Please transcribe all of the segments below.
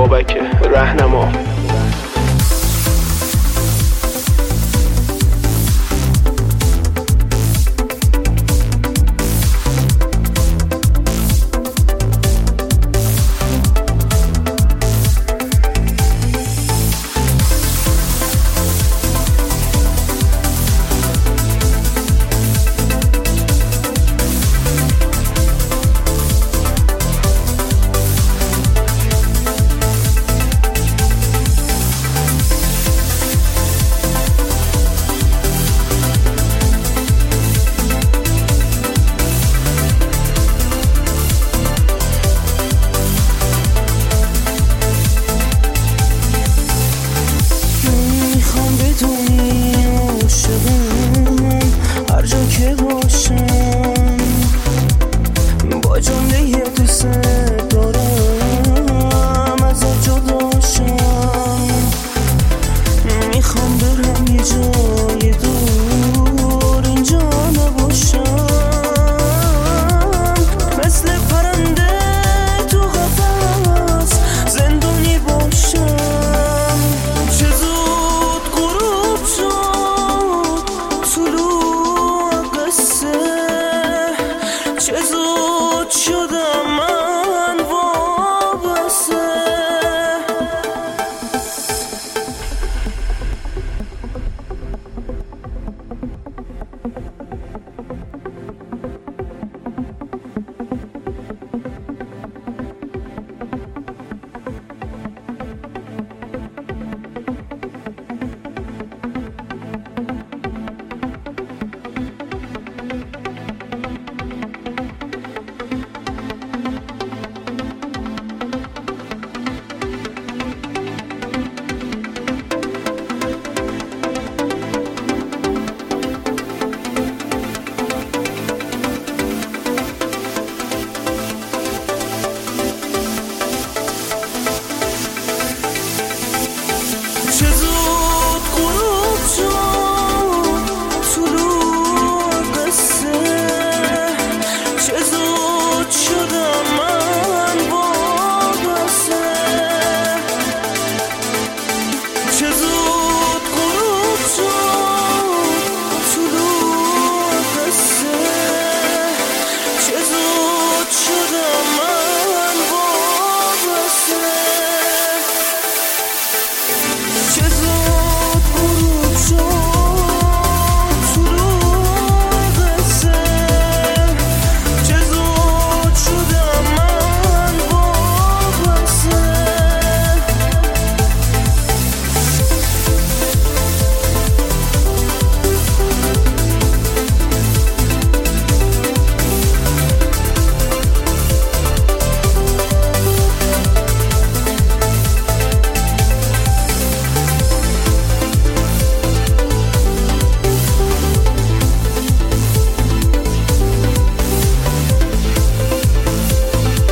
بابک رهنما. هر جا که باشم با جمله دوست دارم ازت جداشم. میخوام برم یه جای دور، اینجا نباشم. مثل پرنده تو قفس زندانی باشم. چه زود غروب شد طلوع قصه، چه زود شدم من وابسته. چه زود غروب شد طلوع قصه، چه زود شدم من وابسته. چه زود غروب شد طلوع قصه، چه زود شدم من وابسته. چه زود غروب شد طلوع قصه، چه زود شدم من وابسته.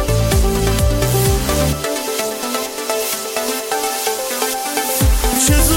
چه